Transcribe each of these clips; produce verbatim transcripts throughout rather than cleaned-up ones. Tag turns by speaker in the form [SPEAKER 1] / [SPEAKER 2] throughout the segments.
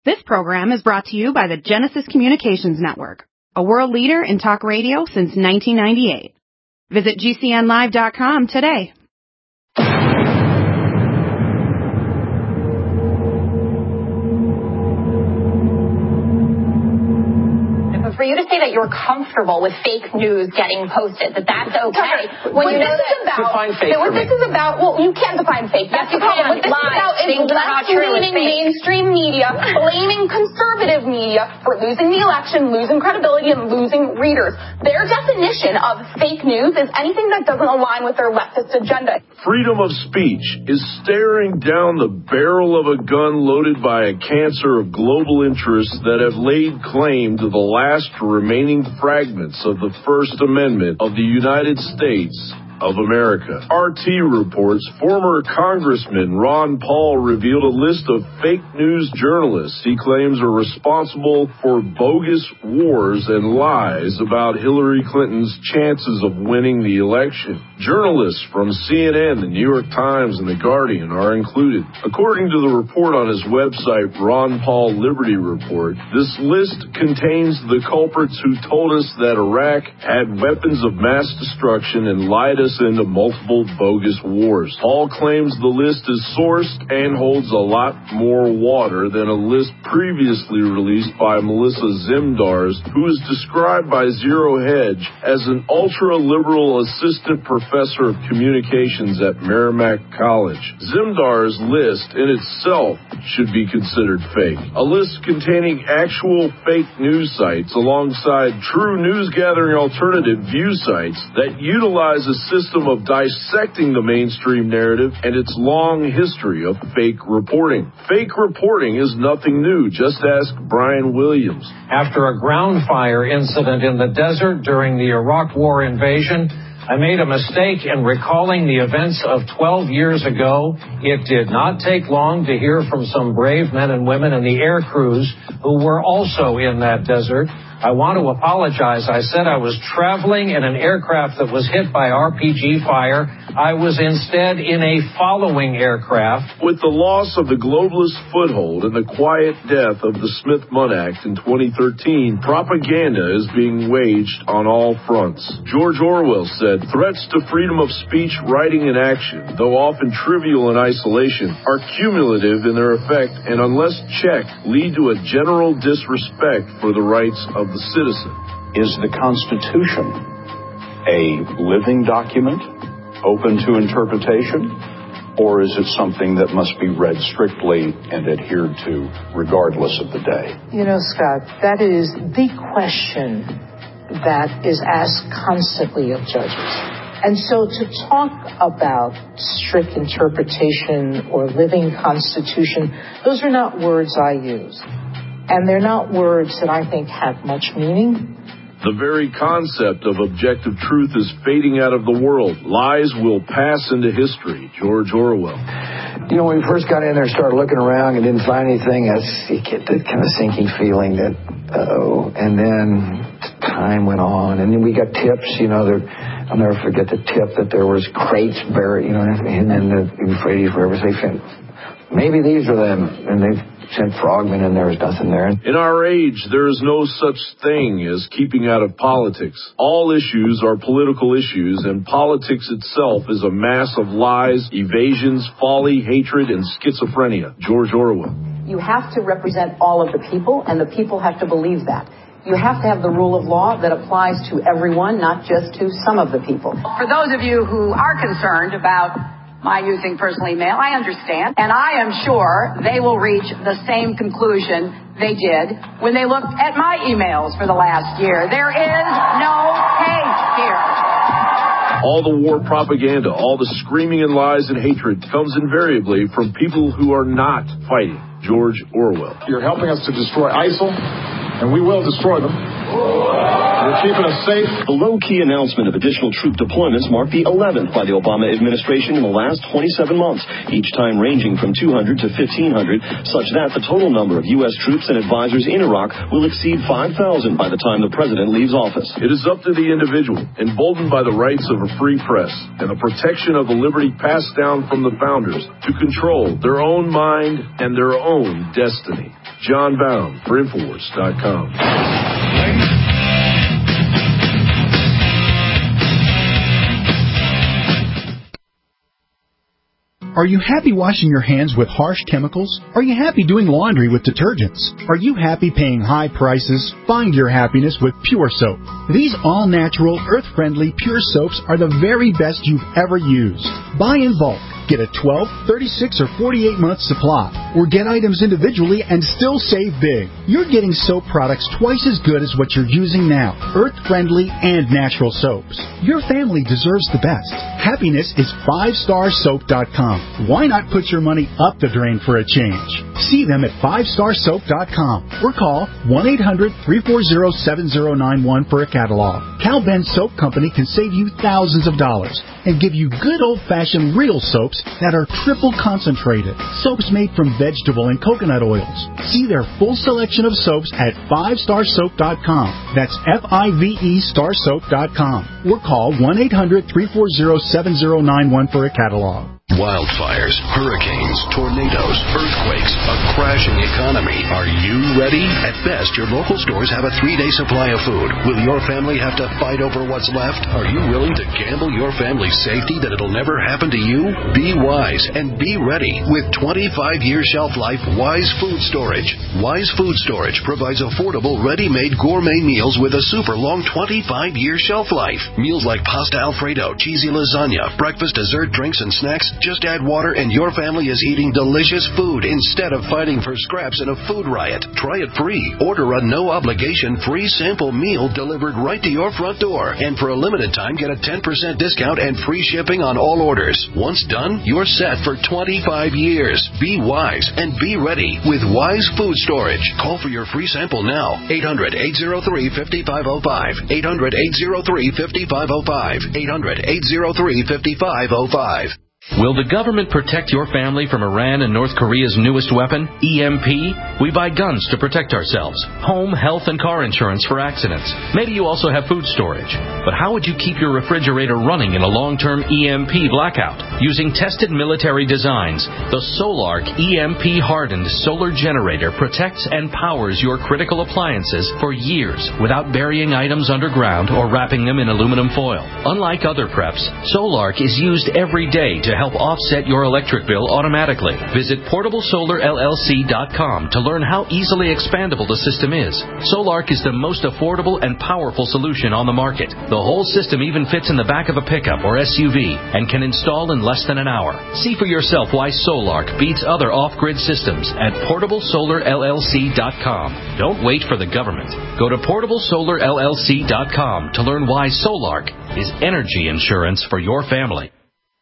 [SPEAKER 1] This program is brought to you by the Genesis Communications Network, a world leader in talk radio since nineteen ninety-eight. Visit G C N live dot com today.
[SPEAKER 2] For you to say that you're comfortable with fake news getting posted, that that's okay.
[SPEAKER 3] When you know that, define fake
[SPEAKER 2] what this is about, well, you can't define fake. That's the problem. What this is about is left-leaning mainstream media blaming conservative media for losing the election, losing credibility, and losing readers. Their definition of fake news is anything that doesn't align with their leftist agenda.
[SPEAKER 4] Freedom of speech is staring down the barrel of a gun loaded by a cancer of global interests that have laid claim to the last remaining fragments of the First Amendment of the United States of America. R T reports former Congressman Ron Paul revealed a list of fake news journalists he claims are responsible for bogus wars and lies about Hillary Clinton's chances of winning the election. Journalists from C N N, the New York Times, and The Guardian are included. According to the report on his website, Ron Paul Liberty Report, this list contains the culprits who told us that Iraq had weapons of mass destruction and lied us into multiple bogus wars. Paul claims the list is sourced and holds a lot more water than a list previously released by Melissa Zimdars, who is described by Zero Hedge as an ultra-liberal assistant professor of communications at Merrimack College. Zimdars' list in itself should be considered fake. A list containing actual fake news sites alongside true news-gathering alternative view sites that utilize a system of dissecting the mainstream narrative and its long history of fake reporting. Fake reporting is nothing new. Just ask Brian Williams.
[SPEAKER 5] After a ground fire incident in the desert during the Iraq War invasion, I made a mistake in recalling the events of twelve years ago. It did not take long to hear from some brave men and women in the air crews who were also in that desert. I want to apologize. I said I was traveling in an aircraft that was hit by R P G fire. I was instead in a following aircraft.
[SPEAKER 4] With the loss of the globalist foothold and the quiet death of the Smith-Munn Act in twenty thirteen, propaganda is being waged on all fronts. George Orwell said, threats to freedom of speech, writing, and action, though often trivial in isolation, are cumulative in their effect and, unless checked, lead to a general disrespect for the rights of the citizen.
[SPEAKER 6] Is the Constitution a living document, open to interpretation, or is it something that must be read strictly and adhered to regardless of the day?
[SPEAKER 7] You know, Scott, that is the question that is asked constantly of judges. And so to talk about strict interpretation or living Constitution, those are not words I use. And they're not words that I think have much meaning.
[SPEAKER 4] The very concept of objective truth is fading out of the world. Lies will pass into history. George Orwell.
[SPEAKER 8] You know, when we first got in there, started looking around and didn't find anything, you get that kind of sinking feeling that, uh-oh. And then time went on, and then we got tips, you know, there, I'll never forget the tip that there was crates buried, you know, and then the Euphrates River, they said, maybe these are them, and they sent frogmen and there was nothing there.
[SPEAKER 4] In our age, there is no such thing as keeping out of politics. All issues are political issues, and politics itself is a mass of lies, evasions, folly, hatred, and schizophrenia. George Orwell.
[SPEAKER 9] You have to represent all of the people, and the people have to believe that. You have to have the rule of law that applies to everyone, not just to some of the people.
[SPEAKER 10] For those of you who are concerned about my using personal email, I understand, and I am sure they will reach the same conclusion they did when they looked at my emails for the last year. There is no hate here.
[SPEAKER 4] All the war propaganda, all the screaming and lies and hatred comes invariably from people who are not fighting. George Orwell.
[SPEAKER 11] You're helping us to destroy ISIL, and we will destroy them. We're keeping us safe.
[SPEAKER 12] The low-key announcement of additional troop deployments marked the eleventh by the Obama administration in the last twenty-seven months, each time ranging from two hundred to fifteen hundred, such that the total number of U S troops and advisors in Iraq will exceed five thousand by the time the president leaves office.
[SPEAKER 4] It is up to the individual, emboldened by the rights of a free press and the protection of the liberty passed down from the founders, to control their own mind and their own destiny. John Bound for Infowars dot com.
[SPEAKER 13] Are you happy washing your hands with harsh chemicals? Are you happy doing laundry with detergents? Are you happy paying high prices? Find your happiness with Pure Soap. These all-natural, earth-friendly Pure Soaps are the very best you've ever used. Buy in bulk. Get a twelve, thirty-six, or forty-eight month supply, or get items individually and still save big. You're getting soap products twice as good as what you're using now, earth-friendly and natural soaps. Your family deserves the best. Happiness is five star soap dot com. Why not put your money up the drain for a change? See them at five star soap dot com or call one eight hundred, three four zero, seven zero nine one for a catalog. Cal Ben Soap Company can save you thousands of dollars and give you good old-fashioned real soaps that are triple concentrated. Soaps made from vegetable and coconut oils. See their full selection of soaps at five star soap dot com. That's F I V E star soap dot com. Or call one eight hundred, three four zero, seven zero nine one for a catalog.
[SPEAKER 14] Wildfires, hurricanes, tornadoes, earthquakes, a crashing economy. Are you ready? At best, your local stores have a three-day supply of food. Will your family have to fight over what's left? Are you willing to gamble your family's safety that it'll never happen to you? Be wise and be ready with twenty-five year shelf life Wise Food Storage. Wise Food Storage provides affordable, ready-made gourmet meals with a super long twenty-five year shelf life. Meals like pasta Alfredo, cheesy lasagna, breakfast, dessert, drinks, and snacks. Just add water and your family is eating delicious food instead of fighting for scraps in a food riot. Try it free. Order a no-obligation free sample meal delivered right to your front door. And for a limited time, get a ten percent discount and free shipping on all orders. Once done, you're set for twenty-five years. Be wise and be ready with Wise Food Storage. Call for your free sample now. eight hundred, eight oh three, five five oh five. eight hundred, eight oh three, five five oh five. eight hundred, eight oh three, five five oh five.
[SPEAKER 15] Will the government protect your family from Iran and North Korea's newest weapon, E M P? We buy guns to protect ourselves, home, health, and car insurance for accidents. Maybe you also have food storage. But how would you keep your refrigerator running in a long-term E M P blackout? Using tested military designs, the Solark E M P-hardened solar generator protects and powers your critical appliances for years without burying items underground or wrapping them in aluminum foil. Unlike other preps, Solark is used every day to help offset your electric bill automatically. Visit portable solar L L C dot com to learn how easily expandable the system is. Solark is the most affordable and powerful solution on the market. The whole system even fits in the back of a pickup or S U V and can install in less than an hour. See for yourself why Solark beats other off-grid systems at portable solar L L C dot com. Don't wait for the government. Go to portable solar L L C dot com to learn why Solark is energy insurance for your family.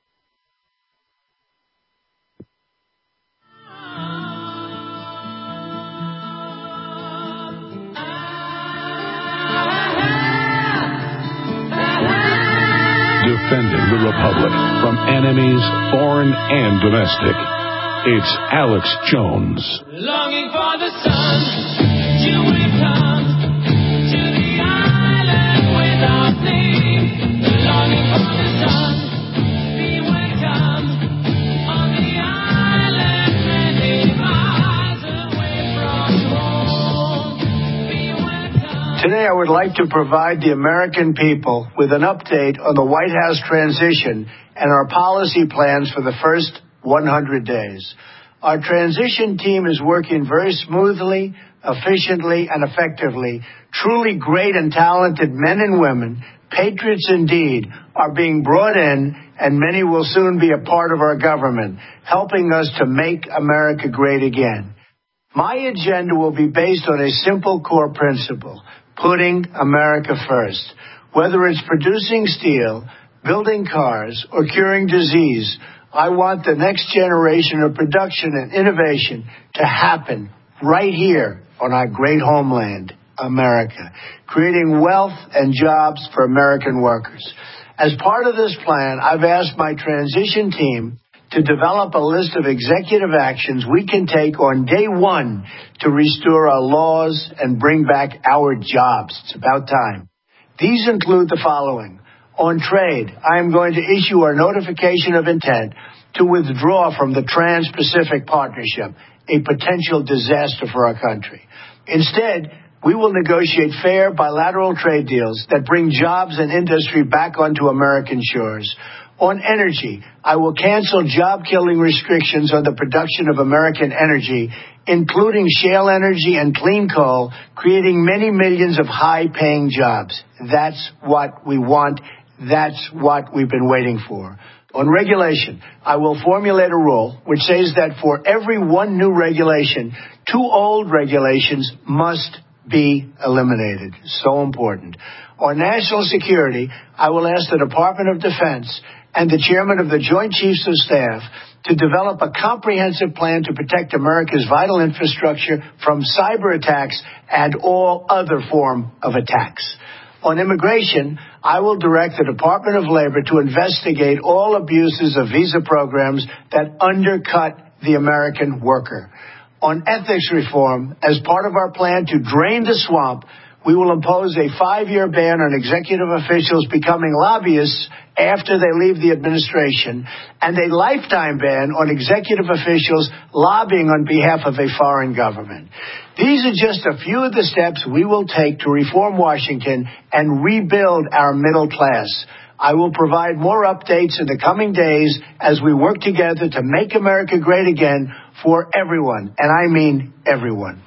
[SPEAKER 6] Defending the Republic from enemies, foreign and domestic. It's Alex Jones.
[SPEAKER 16] Longing for the sun, you will come to the island without me. Longing for the sun, be welcome on the island many miles away from home. Be welcome.
[SPEAKER 17] Today I would like to provide the American people with an update on the White House transition and our policy plans for the first one hundred days. Our transition team is working very smoothly, efficiently, and effectively. Truly great and talented men and women, patriots indeed, are being brought in, and many will soon be a part of our government, helping us to make America great again. My agenda will be based on a simple core principle: putting America first. Whether it's producing steel, building cars, or curing disease, I want the next generation of production and innovation to happen right here on our great homeland, America, creating wealth and jobs for American workers. As part of this plan, I've asked my transition team to develop a list of executive actions we can take on day one to restore our laws and bring back our jobs. It's about time. These include the following. On trade, I am going to issue our notification of intent to withdraw from the Trans-Pacific Partnership, a potential disaster for our country. Instead, we will negotiate fair bilateral trade deals that bring jobs and industry back onto American shores. On energy, I will cancel job-killing restrictions on the production of American energy, including shale energy and clean coal, creating many millions of high-paying jobs. That's what we want. That's what we've been waiting for. On regulation, I will formulate a rule which says that for every one new regulation, two old regulations must be eliminated. So important. On national security, I will ask the Department of Defense and the chairman of the Joint Chiefs of Staff to develop a comprehensive plan to protect America's vital infrastructure from cyber attacks and all other form of attacks. On immigration, I will direct the Department of Labor to investigate all abuses of visa programs that undercut the American worker. On ethics reform, as part of our plan to drain the swamp, we will impose a five-year ban on executive officials becoming lobbyists after they leave the administration, and a lifetime ban on executive officials lobbying on behalf of a foreign government. These are just a few of the steps we will take to reform Washington and rebuild our middle class. I will provide more updates in the coming days as we work together to make America great again for everyone, and I mean everyone.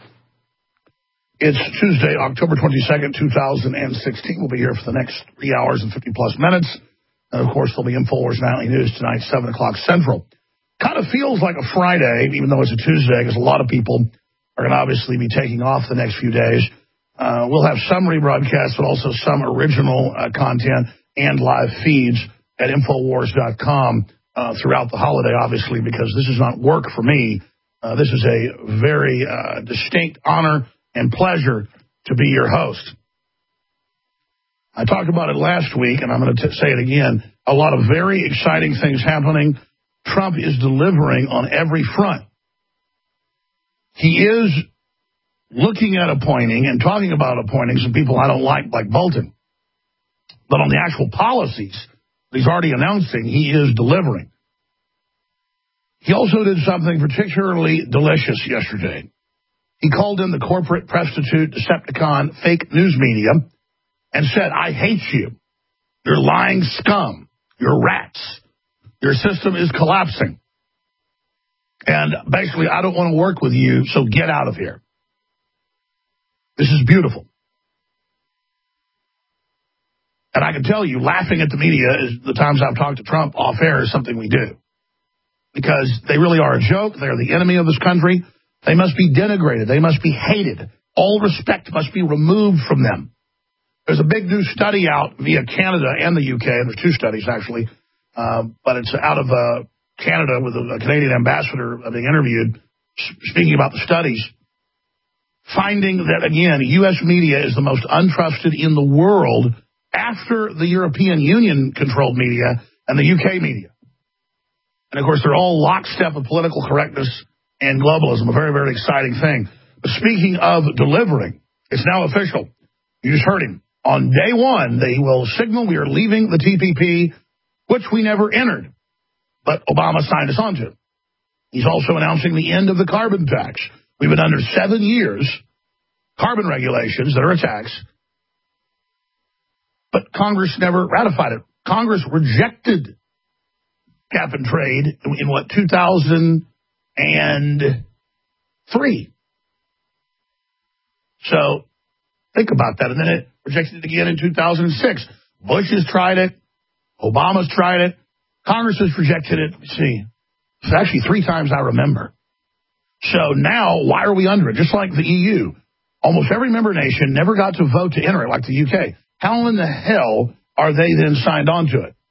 [SPEAKER 11] It's Tuesday, October twenty-second, two thousand sixteen. We'll be here for the next three hours and fifty-plus minutes. And, of course, there'll be InfoWars Nightly News tonight, seven o'clock Central. Kind of feels like a Friday, even though it's a Tuesday, because a lot of people are going to obviously be taking off the next few days. Uh, we'll have some rebroadcasts, but also some original uh, content and live feeds at Infowars dot com uh, throughout the holiday, obviously, because this is not work for me. Uh, this is a very uh, distinct honor and pleasure to be your host. I talked about it last week, and I'm going to say it again. A lot of very exciting things happening. Trump is delivering on every front. He is looking at appointing and talking about appointing some people I don't like, like Bolton. But on the actual policies that he's already announcing, he is delivering. He also did something particularly delicious yesterday. He called in the corporate prostitute, Decepticon, fake news media and said, I hate you. You're lying scum. You're rats. Your system is collapsing. And basically, I don't want to work with you, so get out of here. This is beautiful. And I can tell you, laughing at the media is the times I've talked to Trump off air is something we do. Because they really are a joke. They're the enemy of this country. They must be denigrated. They must be hated. All respect must be removed from them. There's a big new study out via Canada and the U K. And there's two studies, actually. Uh, but it's out of uh, Canada with a, a Canadian ambassador being interviewed, speaking about the studies, finding that, again, U S media is the most untrusted in the world after the European Union-controlled media and the U K media. And, of course, they're all lockstep of political correctness and globalism, a very, very exciting thing. But speaking of delivering, it's now official. You just heard him. On day one, they will signal we are leaving the T P P, which we never entered, but Obama signed us onto. He's also announcing the end of the carbon tax. We've been under seven years, carbon regulations that are a tax, but Congress never ratified it. Congress rejected cap and trade in, in what, two thousand three. So think about that. And then it rejected it again in two thousand six. Bush has tried it. Obama's tried it. Congress has rejected it. Let's see. It's actually three times I remember. So now, why are we under it? Just like the E U. Almost every member nation never got to vote to enter it, like the U K. How in the hell are they then signed on to it?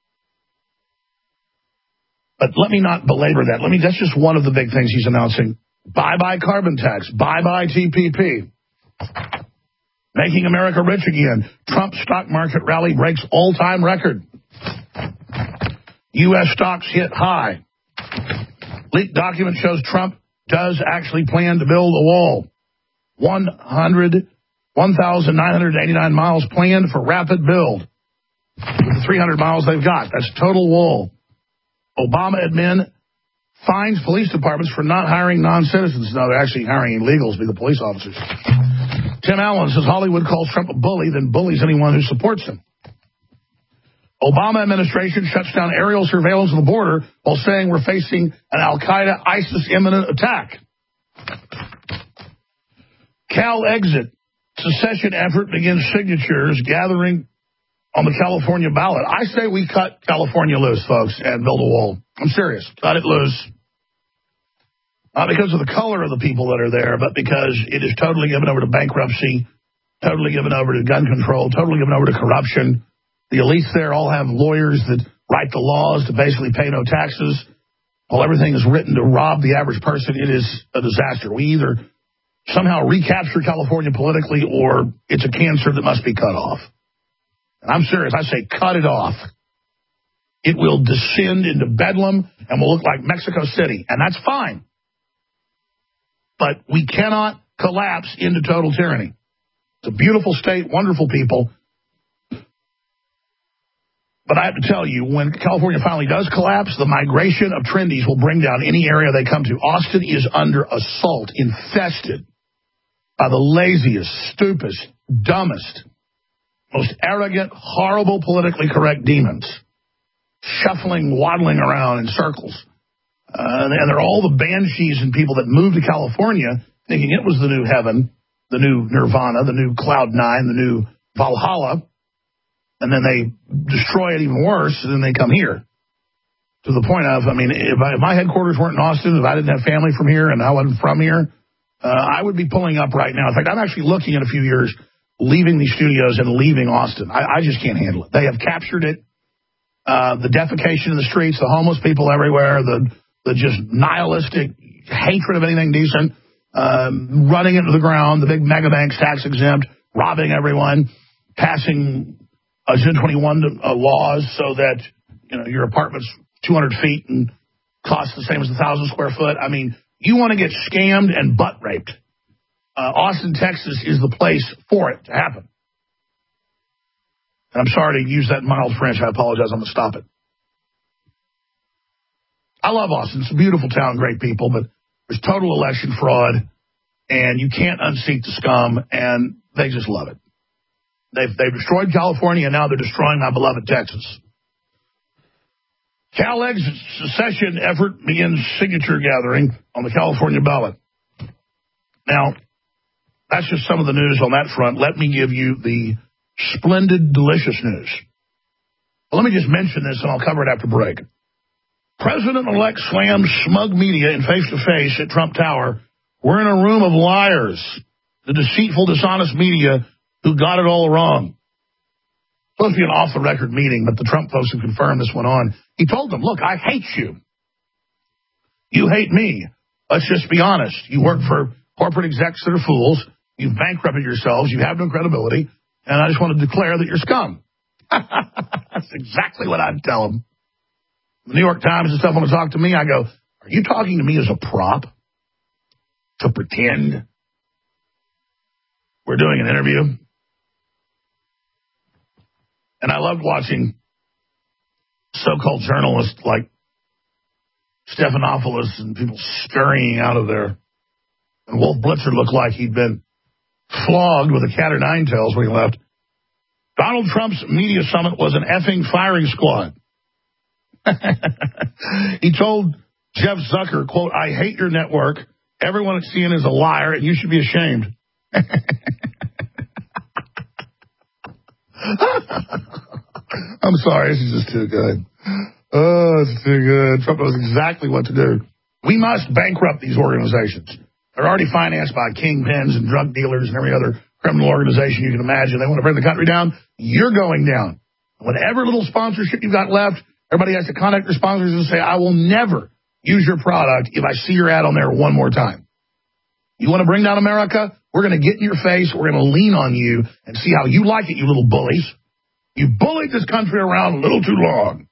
[SPEAKER 11] But let me not belabor that. Let me. That's just one of the big things he's announcing. Bye-bye carbon tax. Bye-bye T P P. Making America rich again. Trump stock market rally breaks all-time record. U S stocks hit high. Leaked document shows Trump does actually plan to build a wall. one thousand nine hundred eighty-nine miles planned for rapid build. With the three hundred miles they've got. That's total wall. Obama admin fines police departments for not hiring non-citizens. No, they're actually hiring illegals to be the police officers. Tim Allen says Hollywood calls Trump a bully, then bullies anyone who supports him. Obama administration shuts down aerial surveillance of the border while saying we're facing an Al-Qaeda ISIS imminent attack. Cal exit. Secession effort begins signatures gathering on the California ballot. I say we cut California loose, folks, and build a wall. I'm serious. Cut it loose. Not because of the color of the people that are there, but because it is totally given over to bankruptcy, totally given over to gun control, totally given over to corruption. The elites there all have lawyers that write the laws to basically pay no taxes. While everything is written to rob the average person, it is a disaster. We either somehow recapture California politically or it's a cancer that must be cut off. And I'm serious. I say cut it off. It will descend into bedlam and will look like Mexico City. And that's fine. But we cannot collapse into total tyranny. It's a beautiful state, wonderful people. But I have to tell you, when California finally does collapse, the migration of trendies will bring down any area they come to. Austin is under assault, infested by the laziest, stupidest, dumbest, most arrogant, horrible, politically correct demons, shuffling, waddling around in circles. Uh, and they're all the banshees and people that moved to California thinking it was the new heaven, the new nirvana, the new cloud nine, the new Valhalla. And then they destroy it even worse, and then they come here. To the point of, I mean, if, I, if my headquarters weren't in Austin, if I didn't have family from here and I wasn't from here, uh, I would be pulling up right now. In fact, I'm actually looking in a few years, leaving these studios and leaving Austin. I, I just can't handle it. They have captured it. Uh, the defecation in the streets, the homeless people everywhere, the the just nihilistic hatred of anything decent, um, running into the ground, the big mega banks, tax exempt, robbing everyone, passing Agenda twenty-one uh, laws so that, you know, your apartment's two hundred feet and costs the same as one thousand square foot. I mean, you want to get scammed and butt raped. Uh, Austin, Texas is the place for it to happen. And I'm sorry to use that mild French. I apologize. I'm going to stop it. I love Austin. It's a beautiful town, great people, but there's total election fraud, and you can't unseat the scum, and they just love it. They've, they've destroyed California, and now they're destroying my beloved Texas. Cal exit secession effort begins signature gathering on the California ballot. Now, that's just some of the news on that front. Let me give you the splendid, delicious news. Well, let me just mention this, and I'll cover it after break. President-elect slams smug media in face-to-face at Trump Tower. We're in a room of liars, the deceitful, dishonest media who got it all wrong. It's supposed to be an off-the-record meeting, but the Trump folks have confirmed this went on. He told them, look, I hate you. You hate me. Let's just be honest. You work for corporate execs that are fools. You've bankrupted yourselves. You have no credibility. And I just want to declare that you're scum. That's exactly what I'd tell them. The New York Times and stuff want to talk to me. I go, are you talking to me as a prop? To pretend we're doing an interview? And I loved watching so-called journalists like Stephanopoulos and people scurrying out of there. And Wolf Blitzer looked like he'd been flogged with a cat o' nine tails when he left. Donald Trump's media summit was an effing firing squad. He told Jeff Zucker, quote, I hate your network. Everyone at C N N is a liar, and you should be ashamed. I'm sorry, this is just too good. Oh, it's too good. Trump knows exactly what to do. We must bankrupt these organizations. They're already financed by kingpins and drug dealers and every other criminal organization you can imagine. They want to bring the country down. You're going down. Whatever little sponsorship you've got left, everybody has to contact their sponsors and say, I will never use your product if I see your ad on there one more time. You want to bring down America? We're going to get in your face. We're going to lean on you and see how you like it, you little bullies. You bullied this country around a little too long.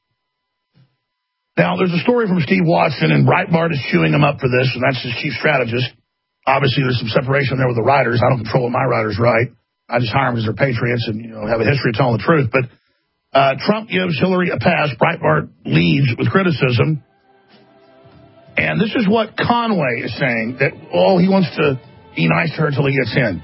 [SPEAKER 11] Now, there's a story from Steve Watson, and Breitbart is chewing him up for this, and that's his chief strategist. Obviously, there's some separation there with the writers. I don't control what my writers write. I just hire them because they're patriots and, you know, have a history of telling the truth. But uh, Trump gives Hillary a pass. Breitbart leads with criticism. And this is what Conway is saying, that, oh, he wants to be nice to her until he gets in.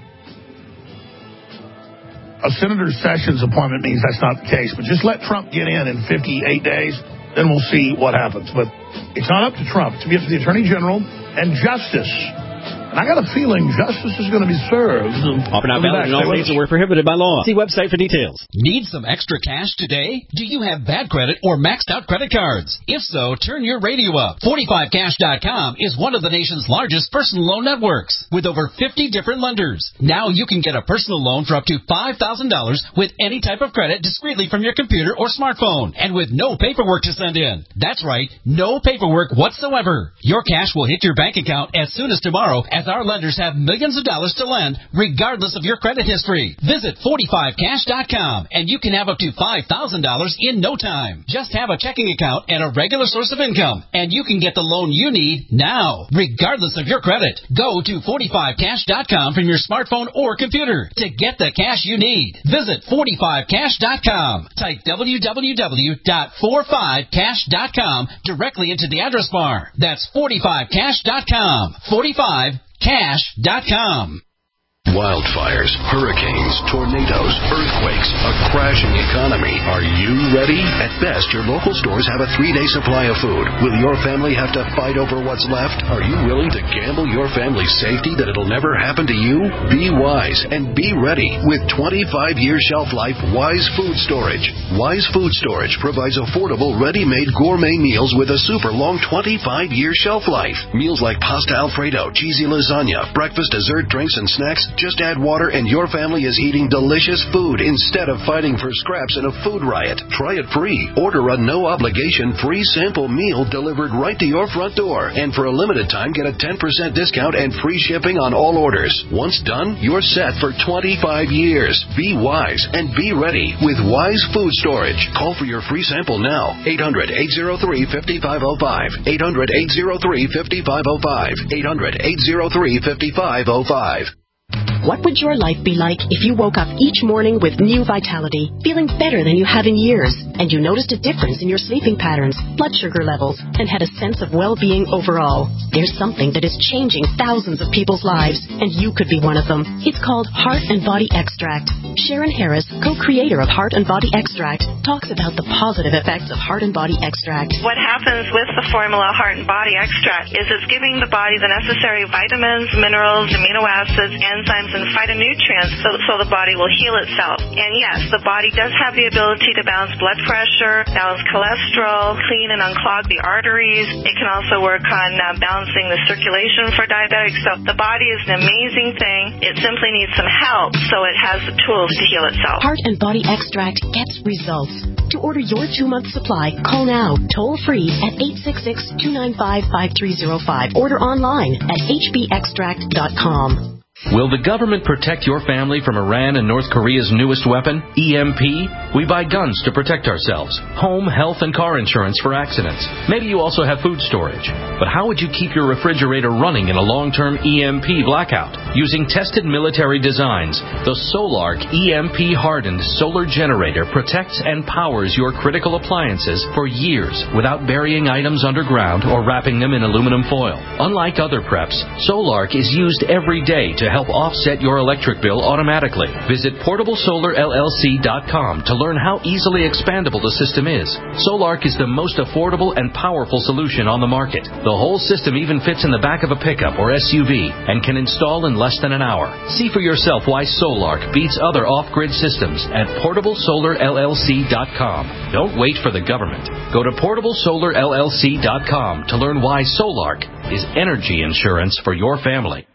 [SPEAKER 11] A Senator Sessions appointment means that's not the case. But just let Trump get in in fifty-eight days, then we'll see what happens. But it's not up to Trump. It's up to the Attorney General and Justice. And I got a feeling justice is going to be served.
[SPEAKER 18] Offer not valid in all states and were prohibited by law. See website for details.
[SPEAKER 19] Need some extra cash today? Do you have bad credit or maxed out credit cards? If so, turn your radio up. forty-five cash dot com is one of the nation's largest personal loan networks with over fifty different lenders. Now you can get a personal loan for up to five thousand dollars with any type of credit discreetly from your computer or smartphone and with no paperwork to send in. That's right, no paperwork whatsoever. Your cash will hit your bank account as soon as tomorrow, as our lenders have millions of dollars to lend regardless of your credit history. Visit forty-five cash dot com and you can have up to five thousand dollars in no time. Just have a checking account and a regular source of income and you can get the loan you need now, regardless of your credit. Go to forty-five cash dot com from your smartphone or computer to get the cash you need. Visit forty-five cash dot com. Type w w w dot forty-five cash dot com directly into the address bar. That's forty-five cash dot com. forty-five cash dot com.
[SPEAKER 14] Wildfires, hurricanes, tornadoes, earthquakes, a crashing economy. Are you ready? At best, your local stores have a three-day supply of food. Will your family have to fight over what's left? Are you willing to gamble your family's safety that it'll never happen to you? Be wise and be ready with twenty-five year shelf life Wise Food Storage. Wise Food Storage provides affordable, ready-made gourmet meals with a super long twenty-five year shelf life. Meals like pasta Alfredo, cheesy lasagna, breakfast, dessert, drinks, and snacks. Just add water and your family is eating delicious food instead of fighting for scraps in a food riot. Try it free. Order a no-obligation free sample meal delivered right to your front door. And for a limited time, get a ten percent discount and free shipping on all orders. Once done, you're set for twenty-five years. Be wise and be ready with Wise Food Storage. Call for your free sample now. eight hundred, eight oh three, five five oh five. eight hundred, eight oh three, five five oh five. eight hundred, eight oh three, five five oh five.
[SPEAKER 20] What would your life be like if you woke up each morning with new vitality, feeling better than you have in years, and you noticed a difference in your sleeping patterns, blood sugar levels, and had a sense of well-being overall? There's something that is changing thousands of people's lives, and you could be one of them. It's called Heart and Body Extract. Sharon Harris, co-creator of Heart and Body Extract, talks about the positive effects of Heart and Body Extract.
[SPEAKER 21] What happens with the formula Heart and Body Extract is it's giving the body the necessary vitamins, minerals, amino acids, enzymes, and phytonutrients so, so the body will heal itself. And yes, the body does have the ability to balance blood pressure, balance cholesterol, clean and unclog the arteries. It can also work on uh, balancing the circulation for diabetics. So the body is an amazing thing. It simply needs some help so it has the tools to heal itself.
[SPEAKER 20] Heart and Body Extract gets results. To order your two-month supply, call now, toll-free at eight six six, two nine five, five three zero five. Order online at h b extract dot com.
[SPEAKER 15] Will the government protect your family from Iran and North Korea's newest weapon, E M P? We buy guns to protect ourselves, home, health, and car insurance for accidents. Maybe you also have food storage. But how would you keep your refrigerator running in a long-term E M P blackout? Using tested military designs, the Solark E M P-hardened solar generator protects and powers your critical appliances for years without burying items underground or wrapping them in aluminum foil. Unlike other preps, Solark is used every day to help offset your electric bill automatically. Visit portable solar L L C dot com to learn how easily expandable the system is. Solark is the most affordable and powerful solution on the market. The whole system even fits in the back of a pickup or S U V and can install in less than an hour. See for yourself why Solark beats other off-grid systems at portable solar L L C dot com. Don't wait for the government. Go to portable solar L L C dot com to learn why Solark is energy insurance for your family.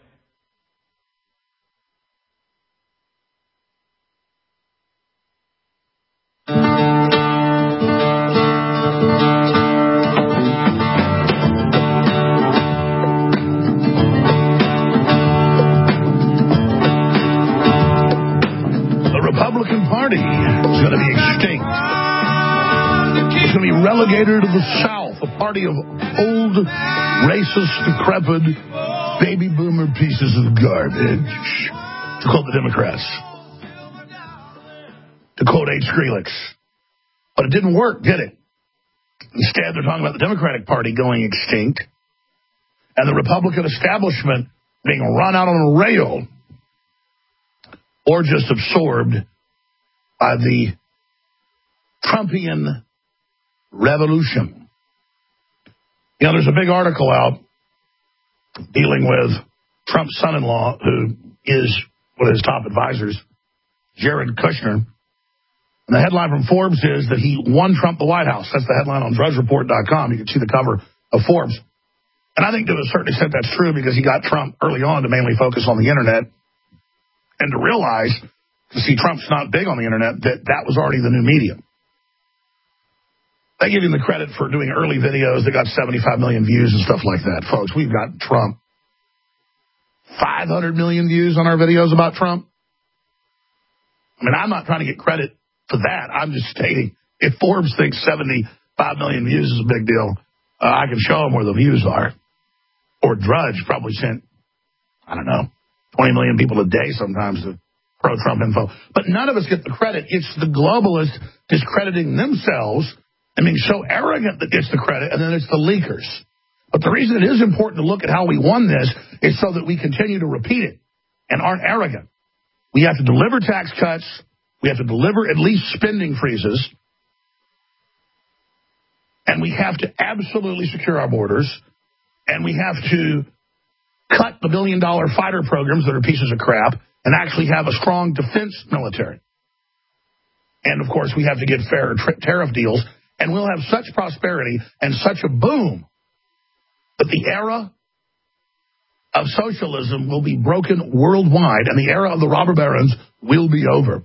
[SPEAKER 11] Party is going to be extinct. It's going to be relegated to the South, a party of old, racist, decrepit, baby boomer pieces of garbage. To quote the Democrats. To quote H. Skrillex. But it didn't work, did it? Instead, they're talking about the Democratic Party going extinct and the Republican establishment being run out on a rail or just absorbed by the Trumpian revolution. You know, there's a big article out dealing with Trump's son-in-law, who is one of his top advisors, Jared Kushner. And the headline from Forbes is that he won Trump the White House. That's the headline on Drudge Report dot com. You can see the cover of Forbes. And I think to a certain extent that's true because he got Trump early on to mainly focus on the Internet and to realize, to see Trump's not big on the Internet, that that was already the new media. They give him the credit for doing early videos that got seventy-five million views and stuff like that. Folks, we've got Trump. five hundred million views on our videos about Trump. I mean, I'm not trying to get credit for that. I'm just stating, if Forbes thinks seventy-five million views is a big deal, uh, I can show them where the views are. Or Drudge probably sent, I don't know, twenty million people a day sometimes to pro-Trump info. But none of us get the credit. It's the globalists discrediting themselves and being so arrogant that gets the credit, and then it's the leakers. But the reason it is important to look at how we won this is so that we continue to repeat it and aren't arrogant. We have to deliver tax cuts. We have to deliver at least spending freezes. And we have to absolutely secure our borders. And we have to cut the billion-dollar fighter programs that are pieces of crap and actually have a strong defense military. And, of course, we have to get fair tariff deals. And we'll have such prosperity and such a boom that the era of socialism will be broken worldwide and the era of the robber barons will be over.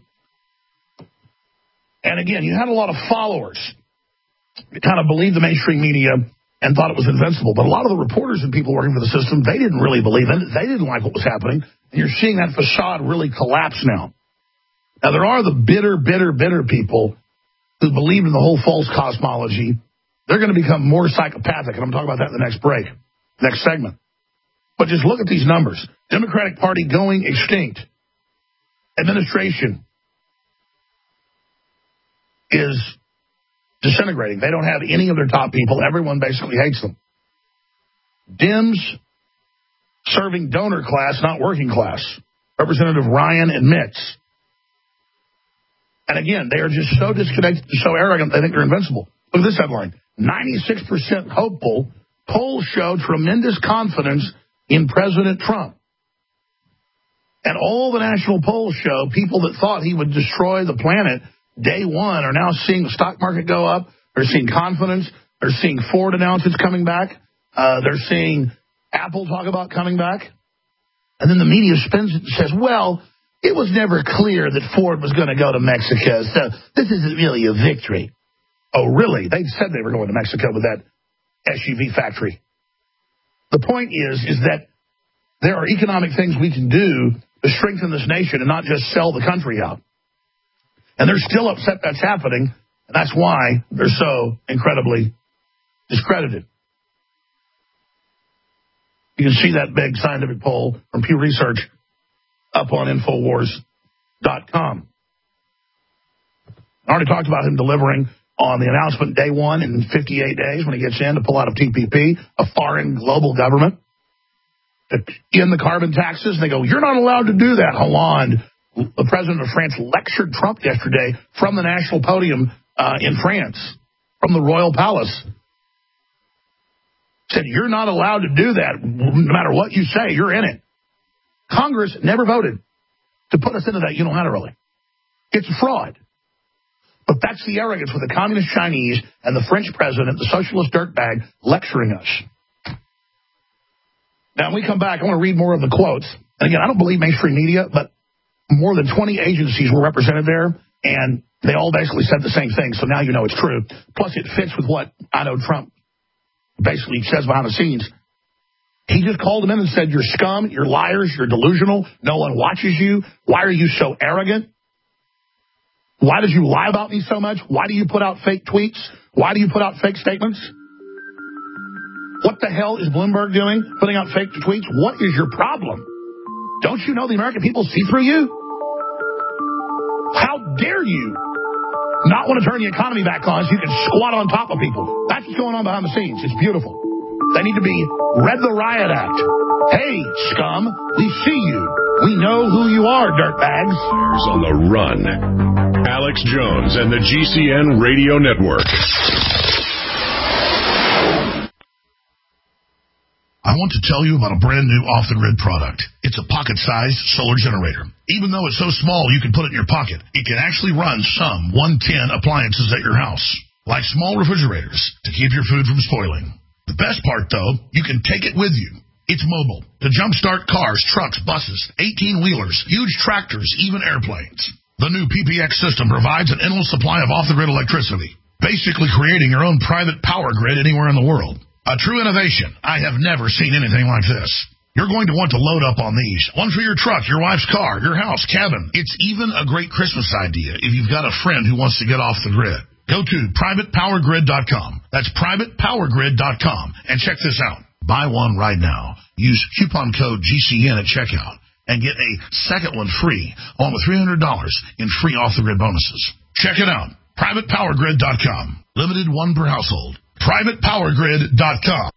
[SPEAKER 11] And, again, you had a lot of followers that kind of believed the mainstream media and thought it was invincible. But a lot of the reporters and people working for the system, they didn't really believe it. They didn't like what was happening. And you're seeing that facade really collapse now. Now, there are the bitter, bitter, bitter people who believe in the whole false cosmology. They're going to become more psychopathic, and I'm talking about that in the next break, next segment. But just look at these numbers. Democratic Party going extinct. Administration is disintegrating. They don't have any of their top people. Everyone basically hates them. Dems serving donor class, not working class. Representative Ryan admits. And again, they are just so disconnected, so arrogant, they think they're invincible. Look at this headline. ninety-six percent hopeful. Polls show tremendous confidence in President Trump. And all the national polls show people that thought he would destroy the planet day one are now seeing the stock market go up. They're seeing confidence. They're seeing Ford announce it's coming back. Uh, they're seeing Apple talk about coming back. And then the media spins it and says, well, it was never clear that Ford was going to go to Mexico, so this isn't really a victory. Oh, really? They said they were going to Mexico with that S U V factory. The point is, is that there are economic things we can do to strengthen this nation and not just sell the country out. And they're still upset that's happening, and that's why they're so incredibly discredited. You can see that big scientific poll from Pew Research up on Infowars dot com. I already talked about him delivering on the announcement day one in fifty-eight days when he gets in to pull out of T P P, a foreign global government. In the carbon taxes, they go, you're not allowed to do that. Hollande, the president of France, lectured Trump yesterday from the national podium uh, in France, from the Royal Palace. Said, you're not allowed to do that. No matter what you say, you're in it. Congress never voted to put us into that unilaterally. It's a fraud. But that's the arrogance with the communist Chinese and the French president, the socialist dirtbag, lecturing us. Now, when we come back, I want to read more of the quotes. And again, I don't believe mainstream media, but more than twenty agencies were represented there, and they all basically said the same thing, so now you know it's true. Plus, it fits with what I know Trump basically says behind the scenes. He just called them in and said, you're scum, you're liars, you're delusional, no one watches you. Why are you so arrogant? Why did you lie about me so much? Why do you put out fake tweets? Why do you put out fake statements? What the hell is Bloomberg doing, putting out fake tweets? What is your problem? Don't you know the American people see through you? How dare you not want to turn the economy back on so you can squat on top of people? That's what's going on behind the scenes. It's beautiful. They need to be read the riot act. Hey, scum, we see you. We know who you are, dirtbags.
[SPEAKER 1] On the run. Alex Jones and the G C N Radio Network.
[SPEAKER 11] I want to tell you about a brand new off-the-grid product. It's a pocket-sized solar generator. Even though it's so small you can put it in your pocket, it can actually run some one ten appliances at your house, like small refrigerators, to keep your food from spoiling. The best part, though, you can take it with you. It's mobile to jumpstart cars, trucks, buses, eighteen-wheelers, huge tractors, even airplanes. The new P P X system provides an endless supply of off-the-grid electricity, basically creating your own private power grid anywhere in the world. A true innovation. I have never seen anything like this. You're going to want to load up on these. One for your truck, your wife's car, your house, cabin. It's even a great Christmas idea if you've got a friend who wants to get off the grid. Go to private power grid dot com. That's private power grid dot com and check this out. Buy one right now. Use coupon code G C N at checkout and get a second one free, along with three hundred dollars in free off-the-grid bonuses. Check it out. private power grid dot com. Limited one per household. private power grid dot com.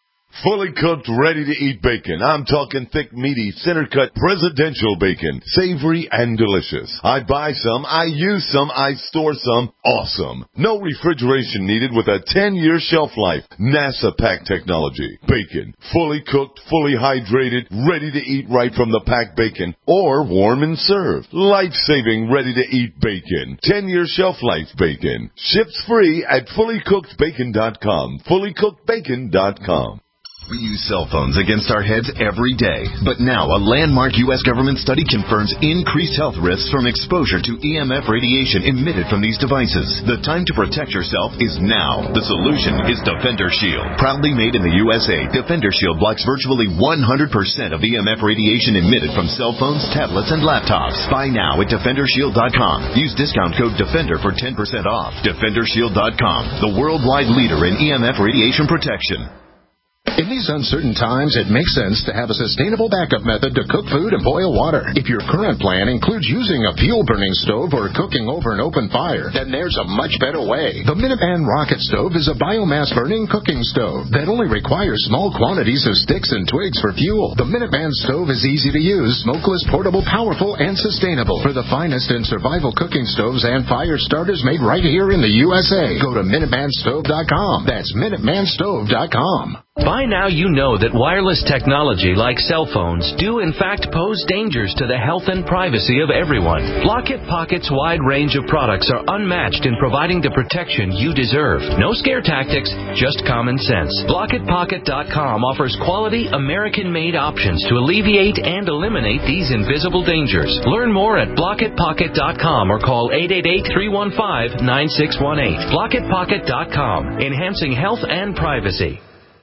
[SPEAKER 22] Fully cooked, ready-to-eat bacon. I'm talking thick, meaty, center-cut, presidential bacon. Savory and delicious. I buy some, I use some, I store some. Awesome. No refrigeration needed with a ten-year shelf life. NASA pack technology. Bacon. Fully cooked, fully hydrated, ready to eat right from the packed bacon. Or warm and served. Life-saving, ready-to-eat bacon. ten-year shelf life bacon. Ships free at fully cooked bacon dot com. fully cooked bacon dot com.
[SPEAKER 23] We use cell phones against our heads every day. But now a landmark U S government study confirms increased health risks from exposure to E M F radiation emitted from these devices. The time to protect yourself is now. The solution is Defender Shield. Proudly made in the U S A, Defender Shield blocks virtually one hundred percent of E M F radiation emitted from cell phones, tablets, and laptops. Buy now at defender shield dot com. Use discount code DEFENDER for ten percent off. defender shield dot com, the worldwide leader in E M F radiation protection.
[SPEAKER 24] In these uncertain times, it makes sense to have a sustainable backup method to cook food and boil water. If your current plan includes using a fuel-burning stove or cooking over an open fire, then there's a much better way. The Minuteman Rocket Stove is a biomass-burning cooking stove that only requires small quantities of sticks and twigs for fuel. The Minuteman Stove is easy to use, smokeless, portable, powerful, and sustainable. For the finest in survival cooking stoves and fire starters made right here in the U S A, go to minuteman stove dot com. That's minuteman stove dot com.
[SPEAKER 15] By now you know that wireless technology like cell phones do in fact pose dangers to the health and privacy of everyone. Blockit Pocket's wide range of products are unmatched in providing the protection you deserve. No scare tactics, just common sense. blockit pocket dot com offers quality American-made options to alleviate and eliminate these invisible dangers. Learn more at blockit pocket dot com or call eight eight eight, three one five, nine six one eight. blockit pocket dot com, enhancing health and privacy.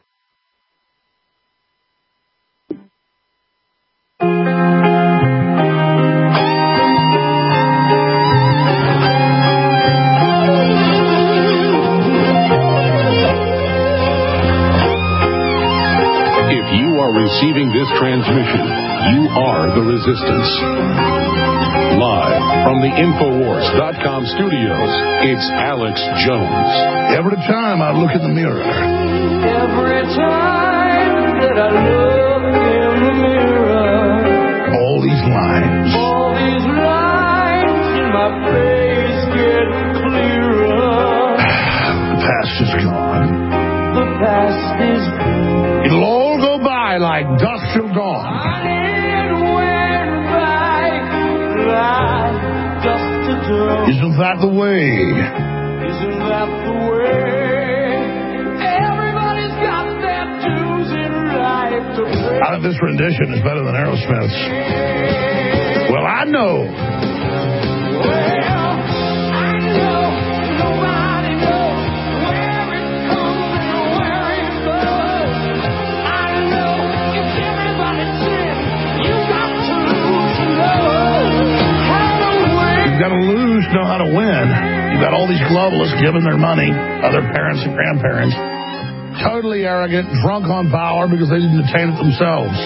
[SPEAKER 1] Receiving this transmission, you are the resistance. Live from the Infowars dot com studios, it's Alex Jones.
[SPEAKER 11] Every time I look in the mirror,
[SPEAKER 16] every time that I look in the mirror,
[SPEAKER 11] all these lines,
[SPEAKER 16] all these lines in my face get clearer.
[SPEAKER 11] The past is gone.
[SPEAKER 16] The past is gone.
[SPEAKER 11] It'll all go by like dust till dawn.
[SPEAKER 16] It went by like dust till dawn.
[SPEAKER 11] Isn't that the way?
[SPEAKER 16] Isn't that the way? Everybody's got their dues in life to pay.
[SPEAKER 11] I think this rendition is better than Aerosmith's. Well, I know.
[SPEAKER 16] Well, I know nobody knows where it comes and where it goes. I know if everybody's sick, you got to lose to know how to win.
[SPEAKER 11] You gotta lose to know know how to win. You've got all these globalists giving their money, other parents and grandparents, totally arrogant, drunk on power because they didn't attain it themselves,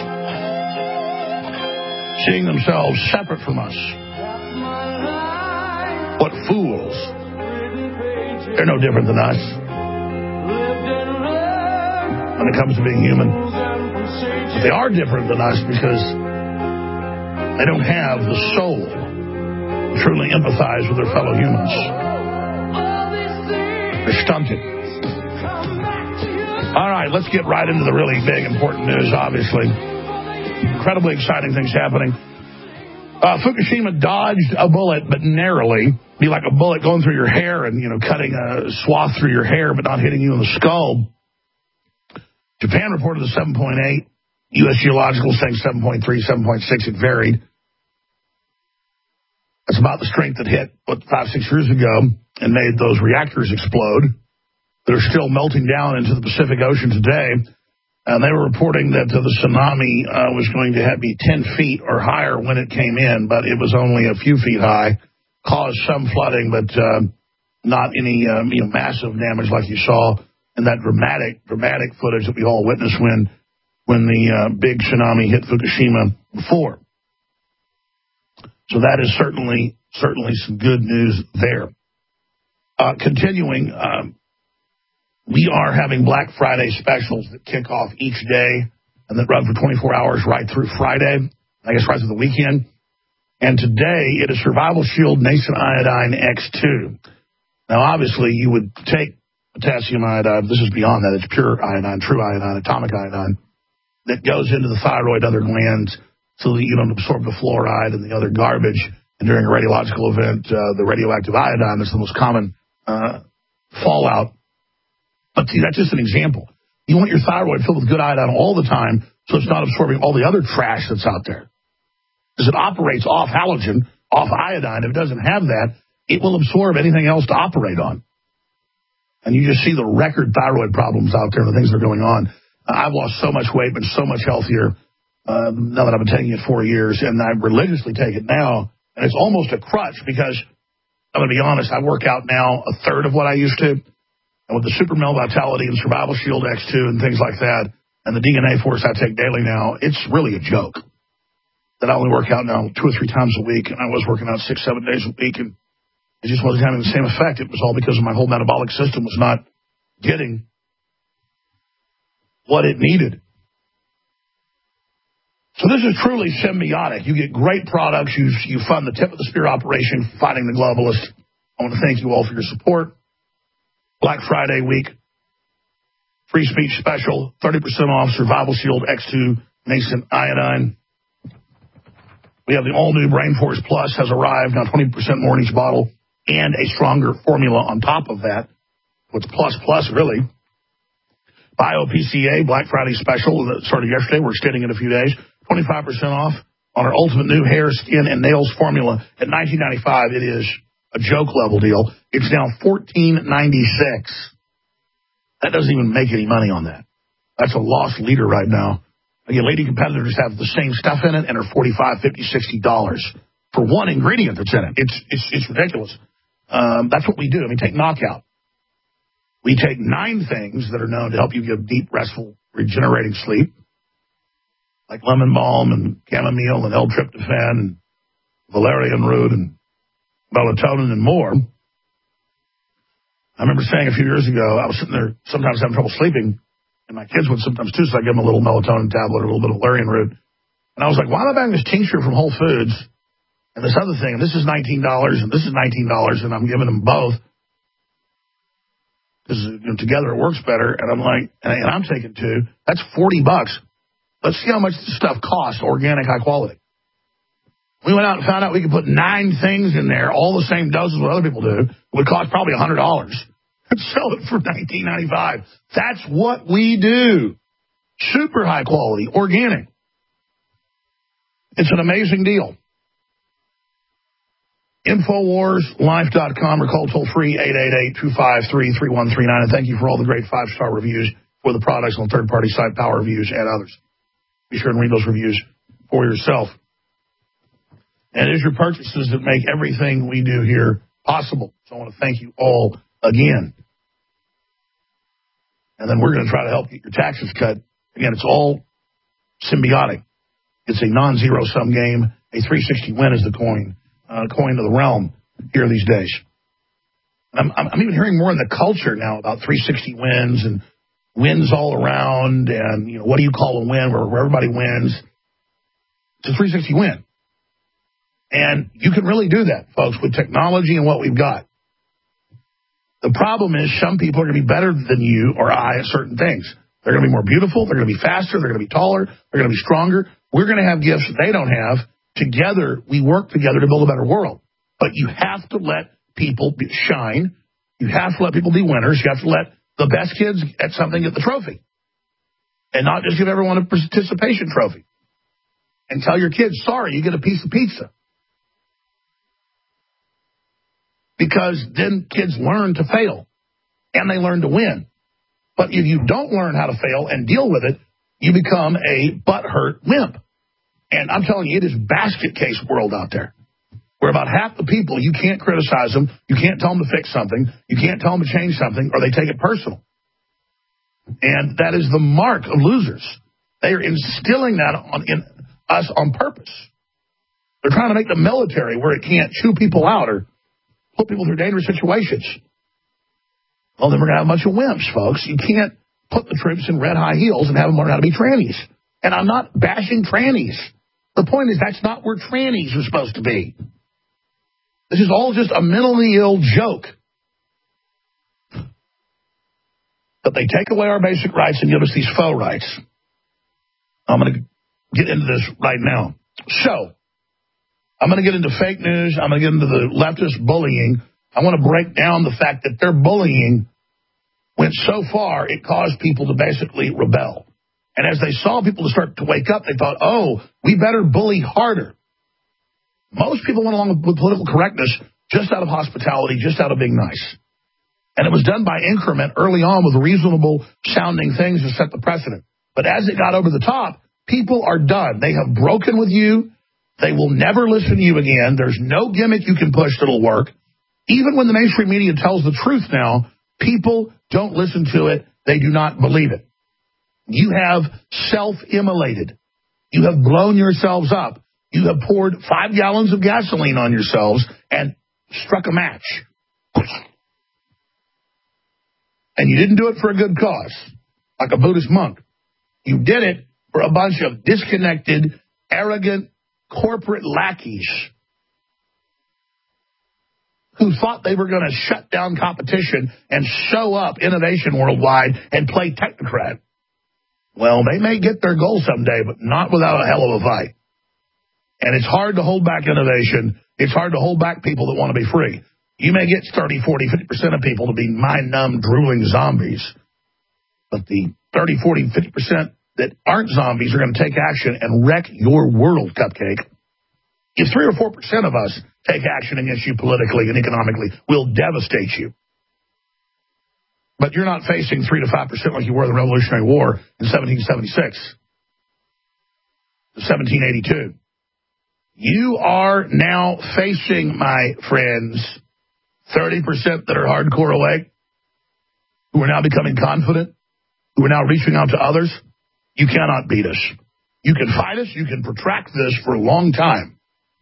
[SPEAKER 11] seeing themselves separate from us. What fools. They're no different than us when it comes to being human. But they are different than us because they don't have the soul to truly empathize with their fellow humans. They're stunted. All right, let's get right into the really big, important news, obviously. Incredibly exciting things happening. Uh, Fukushima dodged a bullet, but narrowly. Be like a bullet going through your hair and, you know, cutting a swath through your hair, but not hitting you in the skull. Japan reported a seven point eight. U S Geological saying seven point three, seven point six. It varied. That's about the strength that hit, what, five, six years ago and made those reactors explode. They're still melting down into the Pacific Ocean today. And they were reporting that uh, the tsunami uh, was going to have, be ten feet or higher when it came in, but it was only a few feet high, caused some flooding, but uh, not any um, you know, massive damage like you saw in that dramatic, dramatic footage that we all witnessed when, when the uh, big tsunami hit Fukushima before. So that is certainly, certainly some good news there. Uh, continuing, um, we are having Black Friday specials that kick off each day and that run for twenty-four hours right through Friday, I guess right through the weekend. And today it is Survival Shield Nascent Iodine X two. Now, obviously, you would take potassium iodine. This is beyond that. It's pure iodine, true iodine, atomic iodine that goes into the thyroid, other glands, so that you don't absorb the fluoride and the other garbage. And during a radiological event, uh, the radioactive iodine, that's the most common uh, fallout. But see, that's just an example. You want your thyroid filled with good iodine all the time so it's not absorbing all the other trash that's out there. Because it operates off halogen, off iodine. If it doesn't have that, it will absorb anything else to operate on. And you just see the record thyroid problems out there, the things that are going on. I've lost so much weight, been so much healthier uh, now that I've been taking it four years, and I religiously take it now. And it's almost a crutch because, I'm going to be honest, I work out now a third of what I used to. And with the Super Male Vitality and Survival Shield X two and things like that, and the D N A Force I take daily now, it's really a joke that I only work out now two or three times a week, and I was working out six, seven days a week, and it just wasn't having the same effect. It was all because of my whole metabolic system was not getting what it needed. So this is truly symbiotic. You get great products. You, you fund the tip of the spear operation fighting the globalists. I want to thank you all for your support. Black Friday week, free speech special, thirty percent off Survival Shield X two Nascent Iodine. We have the all-new Brain Force Plus has arrived, now twenty percent more in each bottle, and a stronger formula on top of that. What's plus plus, really? Bio-P C A Black Friday special that started yesterday. We're extending it a few days. twenty-five percent off on our ultimate new hair, skin, and nails formula at nineteen ninety-five. It is a joke level deal. It's now fourteen ninety-six. That doesn't even make any money on that. That's a lost leader right now. Again, lady competitors have the same stuff in it and are forty-five, fifty, sixty dollars for one ingredient that's in it. It's it's it's ridiculous. Um, that's what we do. I mean, take Knockout. We take nine things that are known to help you get deep, restful, regenerating sleep, like lemon balm and chamomile and L-tryptophan and valerian root and melatonin and more. I remember saying a few years ago, I was sitting there sometimes having trouble sleeping, and my kids would sometimes too, so I give them a little melatonin tablet or a little bit of valerian root. And I was like, why am I buying this tincture from Whole Foods and this other thing, and this is nineteen dollars and this is nineteen dollars, and I'm giving them both because, you know, together it works better. And I'm like, and I'm taking two. That's forty bucks. Let's see how much this stuff costs, organic, high quality. We went out and found out we could put nine things in there, all the same doses what other people do. It would cost probably one hundred dollars. And sell it for nineteen ninety-five. That's what we do. Super high quality, organic. It's an amazing deal. Infowars Life dot com or call toll free eight eight eight, two five three, three one three nine. And thank you for all the great five-star reviews for the products on third-party site, Power Reviews, and others. Be sure and read those reviews for yourself. And it is your purchases that make everything we do here possible. So I want to thank you all again. And then we're going to try to help get your taxes cut. Again, it's all symbiotic. It's a non-zero sum game. A three sixty win is the coin, uh, coin of the realm here these days. I'm, I'm, I'm even hearing more in the culture now about three sixty wins and wins all around, and you know, what do you call a win where, where everybody wins? It's a three sixty win. And you can really do that, folks, with technology and what we've got. The problem is some people are going to be better than you or I at certain things. They're going to be more beautiful. They're going to be faster. They're going to be taller. They're going to be stronger. We're going to have gifts that they don't have. Together, we work together to build a better world. But you have to let people be, shine. You have to let people be winners. You have to let the best kids at something get the trophy. And not just give everyone a participation trophy. And tell your kids, sorry, you get a piece of pizza. Because then kids learn to fail. And they learn to win. But if you don't learn how to fail and deal with it, you become a butthurt wimp. And I'm telling you, it is basket case world out there. Where about half the people, you can't criticize them, you can't tell them to fix something, you can't tell them to change something, or they take it personal. And that is the mark of losers. They are instilling that on, in us on purpose. They're trying to make the military where it can't chew people out or put people through dangerous situations. Well, then we're going to have a bunch of wimps, folks. You can't put the troops in red high heels and have them learn how to be trannies. And I'm not bashing trannies. The point is that's not where trannies are supposed to be. This is all just a mentally ill joke. But they take away our basic rights and give us these faux rights. I'm going to get into this right now. So, I'm going to get into fake news. I'm going to get into the leftist bullying. I want to break down the fact that their bullying went so far, it caused people to basically rebel. And as they saw people to start to wake up, they thought, oh, we better bully harder. Most people went along with political correctness just out of hospitality, just out of being nice. And it was done by increment early on with reasonable sounding things to set the precedent. But as it got over the top, people are done. They have broken with you. They will never listen to you again. There's no gimmick you can push that'll work. Even when the mainstream media tells the truth now, people don't listen to it. They do not believe it. You have self-immolated. You have blown yourselves up. You have poured five gallons of gasoline on yourselves and struck a match. And you didn't do it for a good cause, like a Buddhist monk. You did it for a bunch of disconnected, arrogant, corporate lackeys who thought they were going to shut down competition and show up innovation worldwide and play technocrat. Well, they may get their goal someday, but not without a hell of a fight. And it's hard to hold back innovation. It's hard to hold back people that want to be free. You may get thirty, forty, fifty percent of people to be mind-numb, drooling zombies. But the thirty, forty, fifty percent that aren't zombies are going to take action and wreck your world, Cupcake. If three or four percent of us take action against you politically and economically, we'll devastate you. But you're not facing three to five percent like you were in the Revolutionary War in seventeen seventy-six to seventeen eighty-two. You are now facing, my friends, thirty percent that are hardcore awake, who are now becoming confident, who are now reaching out to others. You cannot beat us. You can fight us. You can protract this for a long time.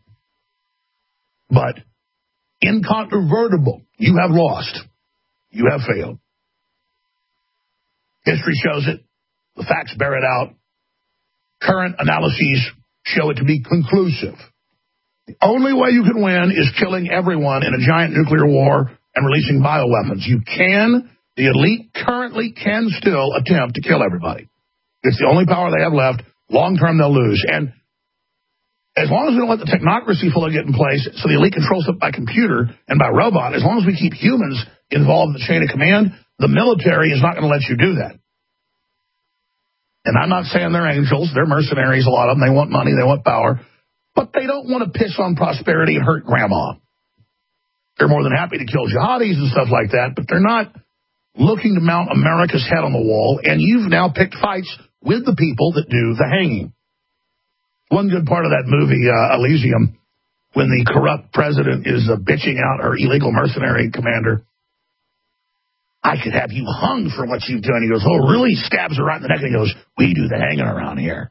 [SPEAKER 11] But incontrovertible, you have lost. You have failed. History shows it. The facts bear it out. Current analyses show it to be conclusive. The only way you can win is killing everyone in a giant nuclear war and releasing bioweapons. You can, the elite currently can still attempt to kill everybody. It's the only power they have left. Long term, they'll lose. And as long as we don't let the technocracy fully get in place, so the elite controls it by computer and by robot, as long as we keep humans involved in the chain of command, the military is not going to let you do that. And I'm not saying they're angels. They're mercenaries, a lot of them. They want money. They want power. But they don't want to piss on prosperity and hurt grandma. They're more than happy to kill jihadis and stuff like that, but they're not looking to mount America's head on the wall. And you've now picked fights with the people that do the hanging. One good part of that movie, uh, Elysium, when the corrupt president is uh, bitching out her illegal mercenary commander, I could have you hung for what you've done. He goes, oh, really? Stabs her right in the neck, and he goes, we do the hanging around here.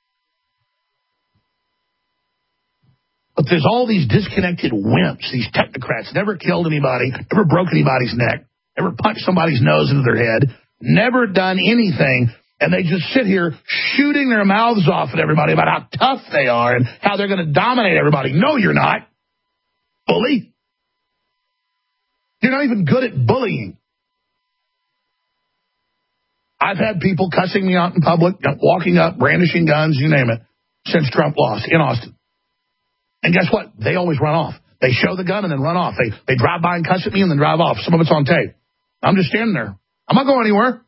[SPEAKER 11] But there's all these disconnected wimps, these technocrats, never killed anybody, never broke anybody's neck, never punched somebody's nose into their head, never done anything, and they just sit here shooting their mouths off at everybody about how tough they are and how they're going to dominate everybody. No, you're not. Bully. You're not even good at bullying. I've had people cussing me out in public, walking up, brandishing guns, you name it, since Trump lost in Austin. And guess what? They always run off. They show the gun and then run off. They they drive by and cuss at me and then drive off. Some of it's on tape. I'm just standing there. I'm not going anywhere.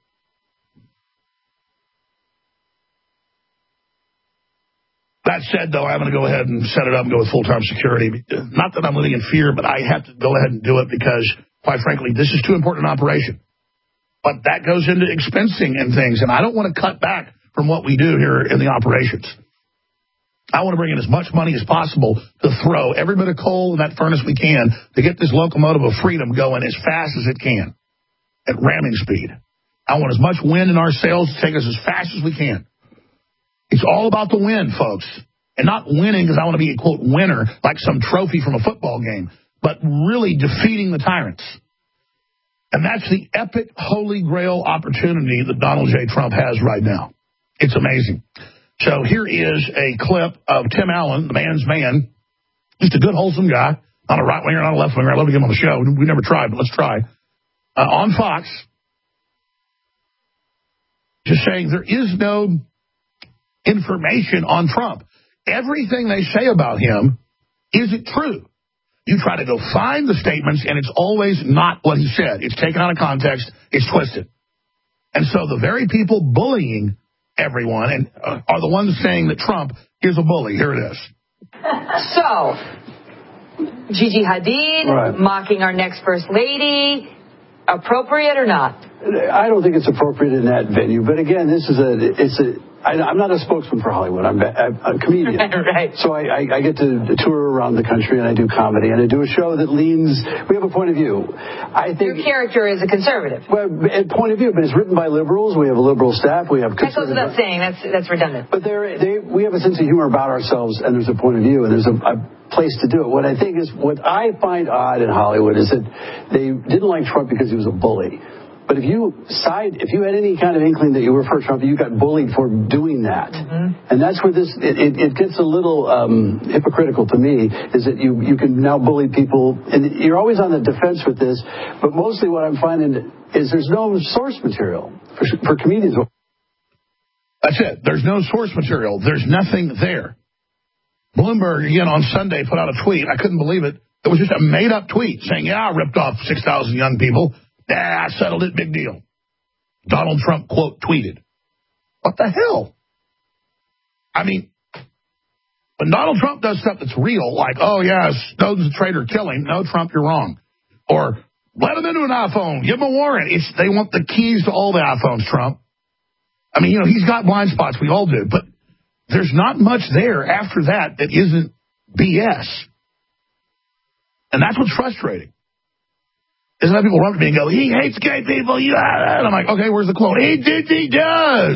[SPEAKER 11] That said, though, I'm going to go ahead and set it up and go with full-time security. Not that I'm living in fear, but I have to go ahead and do it because, quite frankly, this is too important an operation. But that goes into expensing and things, and I don't want to cut back from what we do here in the operations. I want to bring in as much money as possible to throw every bit of coal in that furnace we can to get this locomotive of freedom going as fast as it can at ramming speed. I want as much wind in our sails to take us as fast as we can. It's all about the win, folks, and not winning because I want to be a, quote, winner like some trophy from a football game, but really defeating the tyrants. And that's the epic holy grail opportunity that Donald J. Trump has right now. It's amazing. So here is a clip of Tim Allen, the man's man, just a good, wholesome guy, not a right-winger, not a left-winger. I'd love to get him on the show. We never tried, but let's try. Uh, on Fox, just saying there is no information on Trump. Everything they say about him isn't true. You try to go find the statements, and it's always not what he said. It's taken out of context. It's twisted. And so the very people bullying everyone and uh, are the ones saying that Trump is a bully. Here it is.
[SPEAKER 2] So, Gigi Hadid
[SPEAKER 3] right.
[SPEAKER 2] mocking our next first lady, appropriate or not?
[SPEAKER 3] I don't think it's appropriate in that venue. But again, this is a, it's a, I, I'm not a spokesman for Hollywood. I'm a, I'm a comedian.
[SPEAKER 2] Right.
[SPEAKER 3] So I, I, I get to tour around the country, and I do comedy, and I do a show that leans, we have a point of view. I think
[SPEAKER 2] your character is a conservative.
[SPEAKER 3] Well, a point of view, but it's written by liberals. We have a liberal staff. We have
[SPEAKER 2] that goes without saying. That's, that's redundant.
[SPEAKER 3] But there, they, we have a sense of humor about ourselves, and there's a point of view, and there's a, a place to do it. What I think is, what I find odd in Hollywood is that they didn't like Trump because he was a bully. But if you side, if you had any kind of inkling that you were for Trump, you got bullied for doing that. Mm-hmm. And that's where this, it, it, it gets a little um, hypocritical to me, is that you, you can now bully people, and you're always on the defense with this, but mostly what I'm finding is there's no source material for, for comedians.
[SPEAKER 11] That's it. There's no source material. There's nothing there. Bloomberg, again, on Sunday, put out a tweet. I couldn't believe it. It was just a made-up tweet saying, yeah, I ripped off six thousand young people. Ah, I settled it, big deal. Donald Trump, quote, tweeted. What the hell? I mean, when Donald Trump does stuff that's real, like, oh, yeah, Snowden's a traitor, kill him. No, Trump, you're wrong. Or let him into an iPhone, give him a warrant. It's, they want the keys to all the iPhones, Trump. I mean, you know, he's got blind spots. We all do. But there's not much there after that that isn't B S. And that's what's frustrating. Isn't that people run to me and go, he hates gay people, yeah. And I'm like, okay, where's the quote? He did, he does.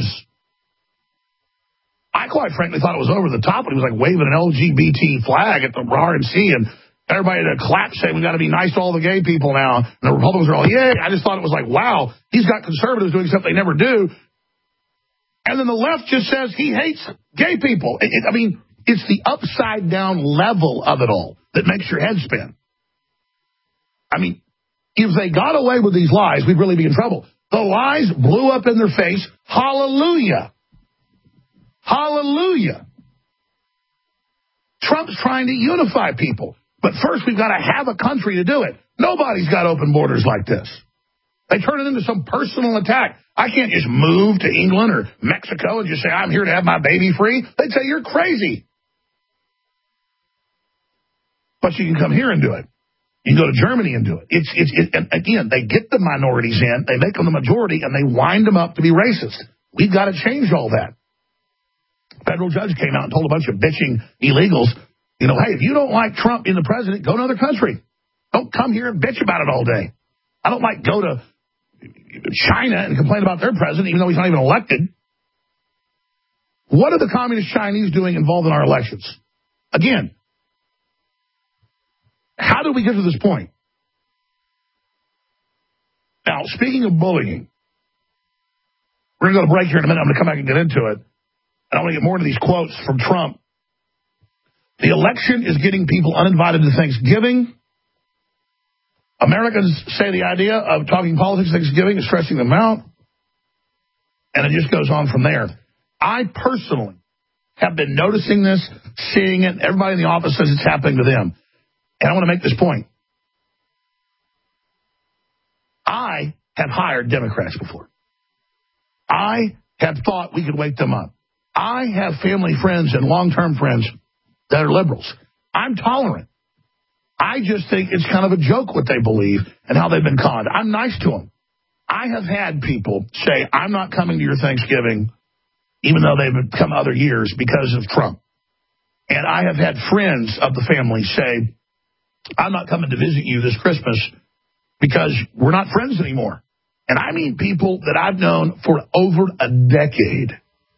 [SPEAKER 11] I quite frankly thought it was over the top when he was like waving an L G B T flag at the R N C and everybody to clap saying we got to be nice to all the gay people now. And the Republicans are all, yeah. I just thought it was like, wow, he's got conservatives doing stuff they never do. And then the left just says he hates gay people. It, it, I mean, it's the upside down level of it all that makes your head spin. I mean, if they got away with these lies, we'd really be in trouble. The lies blew up in their face. Hallelujah. Hallelujah. Trump's trying to unify people. But first, we've got to have a country to do it. Nobody's got open borders like this. They turn it into some personal attack. I can't just move to England or Mexico and just say, I'm here to have my baby free. They'd say, you're crazy. But you can come here and do it. You can go to Germany and do it. It's, it's, it, and again, they get the minorities in, they make them the majority, and they wind them up to be racist. We've got to change all that. Federal judge came out and told a bunch of bitching illegals, You know, hey, if you don't like Trump being the president, go to another country. Don't come here and bitch about it all day. I don't like go to China and complain about their president, even though he's not even elected. What are the communist Chinese doing involved in our elections? Again, how did we get to this point? Now, speaking of bullying, we're going to go to break here in a minute. I'm going to come back and get into it. And I want to get more into these quotes from Trump. The election is getting people uninvited to Thanksgiving. Americans say the idea of talking politics at Thanksgiving is stressing them out. And it just goes on from there. I personally have been noticing this, seeing it. Everybody in the office says it's happening to them. And I want to make this point. I have hired Democrats before. I have thought we could wake them up. I have family friends and long-term friends that are liberals. I'm tolerant. I just think it's kind of a joke what they believe and how they've been conned. I'm nice to them. I have had people say, I'm not coming to your Thanksgiving, even though they've come other years because of Trump. And I have had friends of the family say, I'm not coming to visit you this Christmas because we're not friends anymore. And I mean people that I've known for over a decade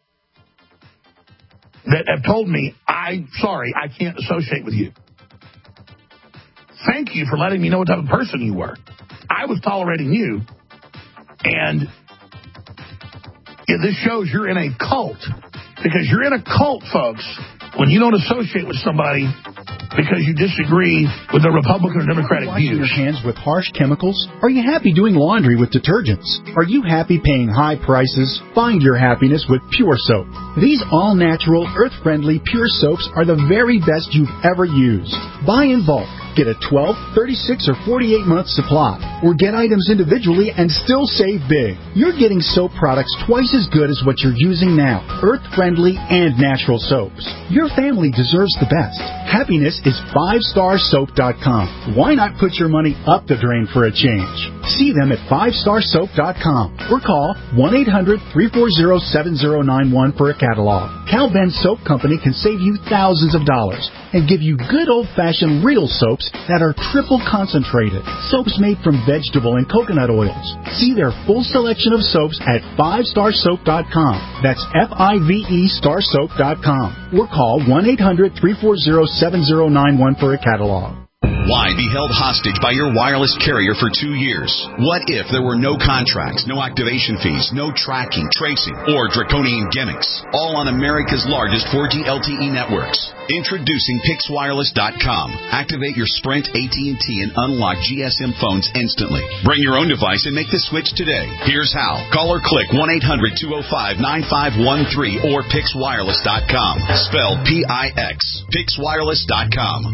[SPEAKER 11] that have told me, I'm sorry, I can't associate with you. Thank you for letting me know what type of person you were. I was tolerating you. And yeah, this shows you're in a cult. Because you're in a cult, folks, when you don't associate with somebody because you disagree with their Republican or Democratic
[SPEAKER 13] Washing
[SPEAKER 11] views.
[SPEAKER 13] your hands with harsh chemicals? Are you happy doing laundry with detergents? Are you happy paying high prices? Find your happiness with Pure Soap. These all-natural, earth-friendly Pure Soaps are the very best you've ever used. Buy in bulk. Get a twelve, thirty-six, or forty-eight month supply, or get items individually and still save big. You're getting soap products twice as good as what you're using now, earth-friendly and natural soaps. Your family deserves the best. Happiness is five star soap dot com. Why not put your money up the drain for a change? See them at five star soap dot com or call one eight hundred, three four zero, seven zero nine one for a catalog. Cal Ben Soap Company can save you thousands of dollars and give you good old-fashioned real soaps that are triple concentrated. Soaps made from vegetable and coconut oils. See their full selection of soaps at five star soap dot com. That's F I V E star soap dot com. Or call one eight hundred, three four zero, seven zero nine one for a catalog.
[SPEAKER 5] Why be held hostage by your wireless carrier for two years? What if there were no contracts, no activation fees, no tracking, tracing, or draconian gimmicks? All on America's largest four G L T E networks. Introducing Pix Wireless dot com. Activate your Sprint, A T and T, and unlock G S M phones instantly. Bring your own device and make the switch today. Here's how. Call or click one eight hundred, two oh five, nine five one three or Pix Wireless dot com. Spelled P I X. Pix Wireless dot com.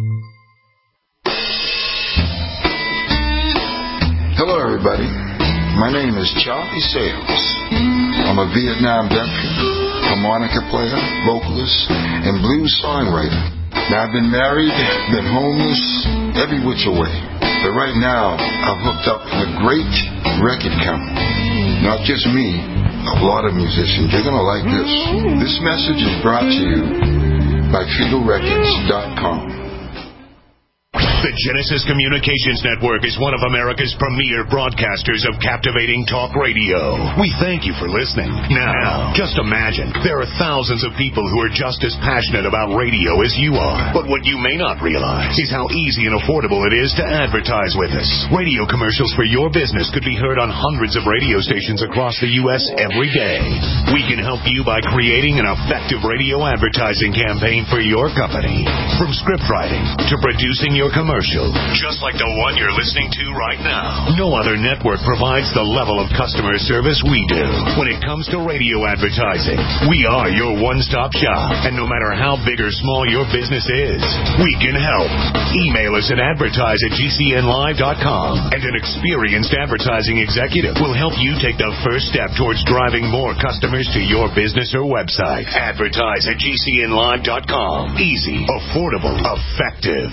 [SPEAKER 7] Hello, everybody. My name is Charlie Sales. I'm a Vietnam veteran, harmonica player, vocalist, and blues songwriter. Now, I've been married, been homeless, every which way. But right now, I've hooked up with a great record company. Not just me, a lot of musicians. You're going to like this. This message is brought to you by Fetal Records dot com.
[SPEAKER 8] The Genesis Communications Network is one of America's premier broadcasters of captivating talk radio. We thank you for listening. Now, just imagine, there are thousands of people who are just as passionate about radio as you are. But what you may not realize is how easy and affordable it is to advertise with us. Radio commercials for your business could be heard on hundreds of radio stations across the U S every day. We can help you by creating an effective radio advertising campaign for your company. From script writing to producing your commercial. Just like the one you're listening to right now. No other network provides the level of customer service we do. When it comes to radio advertising, we are your one-stop shop. And no matter how big or small your business is, we can help. Email us at advertise at G C N live dot com. And an experienced advertising executive will help you take the first step towards driving more customers to your business or website. Advertise at G C N live dot com. Easy, affordable, effective.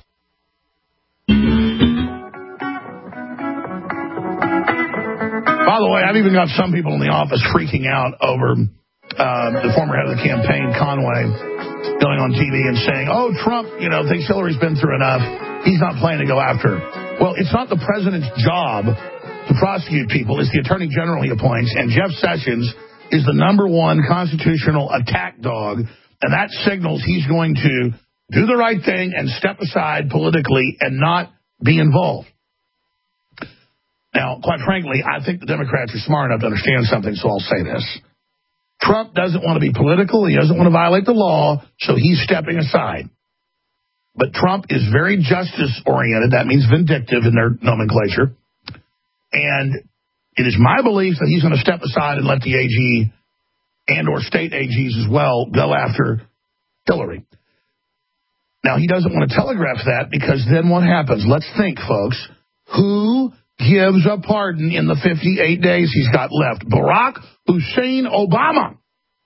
[SPEAKER 11] By the way, I've even got some people in the office freaking out over uh, the former head of the campaign, Conway, going on T V and saying, oh, Trump, you know, thinks Hillary's been through enough. He's not planning to go after her. Well, it's not the president's job to prosecute people. It's the attorney general he appoints, and Jeff Sessions is the number one constitutional attack dog, and that signals he's going to do the right thing and step aside politically and not be involved. Now, quite frankly, I think the Democrats are smart enough to understand something, so I'll say this. Trump doesn't want to be political. He doesn't want to violate the law, so he's stepping aside. But Trump is very justice-oriented. That means vindictive in their nomenclature. And it is my belief that he's going to step aside and let the A G and or state A Gs as well go after Hillary. Now, he doesn't want to telegraph that because then what happens? Let's think, folks. Who gives a pardon in the fifty-eight days he's got left? Barack Hussein Obama.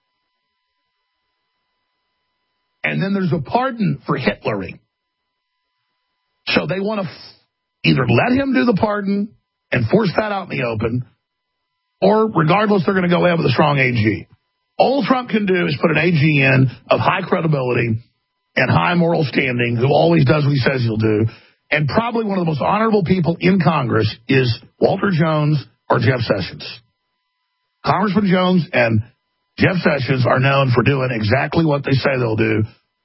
[SPEAKER 11] And then there's a pardon for Hillary. So they want to f- either let him do the pardon and force that out in the open, or regardless, they're going to go ahead with a strong A G. All Trump can do is put an A G in of high credibility and high moral standing, who always does what he says he'll do. And probably one of the most honorable people in Congress is Walter Jones or Jeff Sessions. Congressman Jones and Jeff Sessions are known for doing exactly what they say they'll do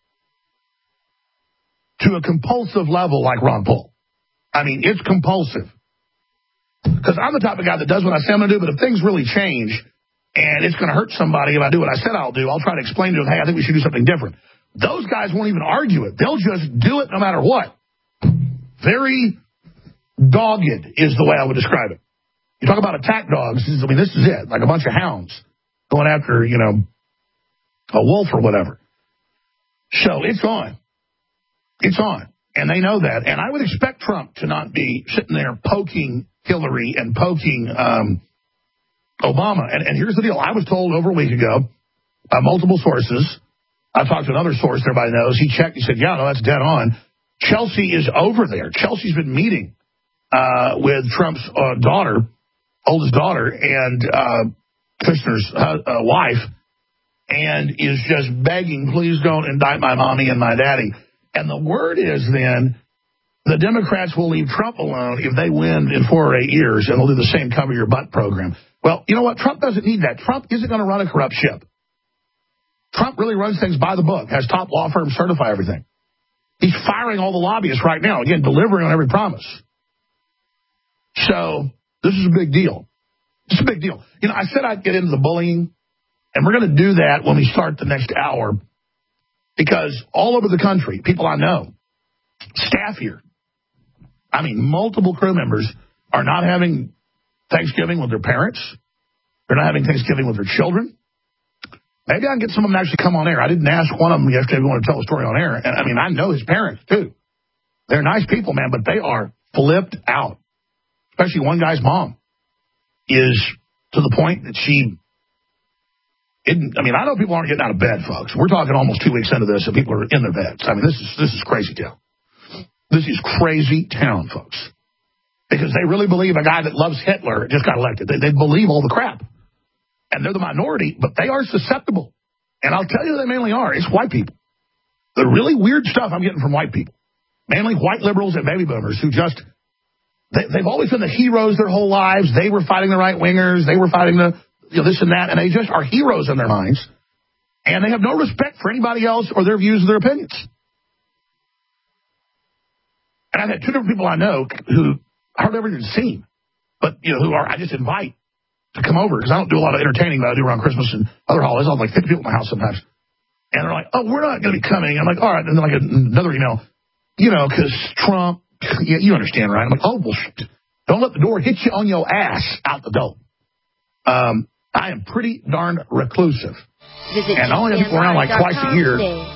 [SPEAKER 11] to a compulsive level like Ron Paul. I mean, it's compulsive. Because I'm the type of guy that does what I say I'm going to do, but if things really change and it's going to hurt somebody if I do what I said I'll do, I'll try to explain to them, hey, I think we should do something different. Those guys won't even argue it. They'll just do it no matter what. Very dogged is the way I would describe it. You talk about attack dogs, I mean, this is it, like a bunch of hounds going after, you know, a wolf or whatever. So it's on. It's on. And they know that. And I would expect Trump to not be sitting there poking Hillary and poking um, Obama. And, and here's the deal. I was told over a week ago by multiple sources. I talked to another source everybody knows. He checked. He said, yeah, no, that's dead on. Chelsea is over there. Chelsea's been meeting uh, with Trump's uh, daughter, oldest daughter, and uh, Kushner's uh, uh, wife, and is just begging, please don't indict my mommy and my daddy. And the word is then the Democrats will leave Trump alone if they win in four or eight years, and they'll do the same cover your butt program. Well, you know what? Trump doesn't need that. Trump isn't going to run a corrupt ship. Trump really runs things by the book, has top law firms certify everything. He's firing all the lobbyists right now, again, delivering on every promise. So this is a big deal. It's a big deal. You know, I said I'd get into the bullying, and we're going to do that when we start the next hour, because all over the country, people I know, staff here, I mean, multiple crew members are not having Thanksgiving with their parents. They're not having Thanksgiving with their children. Maybe I can get some of them to actually come on air. I didn't ask one of them yesterday if he wanted to tell a story on air. And I mean, I know his parents, too. They're nice people, man, but they are flipped out. Especially one guy's mom is to the point that she didn't. I mean, I know people aren't getting out of bed, folks. We're talking almost two weeks into this, and people are in their beds. I mean, this is this is crazy town. This is crazy town, folks. Because they really believe a guy that loves Hitler just got elected. They, they believe all the crap. And they're the minority, but they are susceptible. And I'll tell you they mainly are. It's white people. The really weird stuff I'm getting from white people, mainly white liberals and baby boomers who just, they, they've always been the heroes their whole lives. They were fighting the right-wingers. They were fighting the, you know, this and that. And they just are heroes in their minds. And they have no respect for anybody else or their views or their opinions. And I've had two different people I know who I hardly ever even seen, but, you know, who are, I just invite to come over, because I don't do a lot of entertaining that I do around Christmas and other holidays. I'll have like fifty people in my house sometimes. And they're like, oh, we're not going to be coming. I'm like, all right. And then like another email, you know, because Trump, you, you understand, right? I'm like, oh, well, don't let the door hit you on your ass out the door. Um, I am pretty darn reclusive. Visit and I only have people around like twice a year. Today.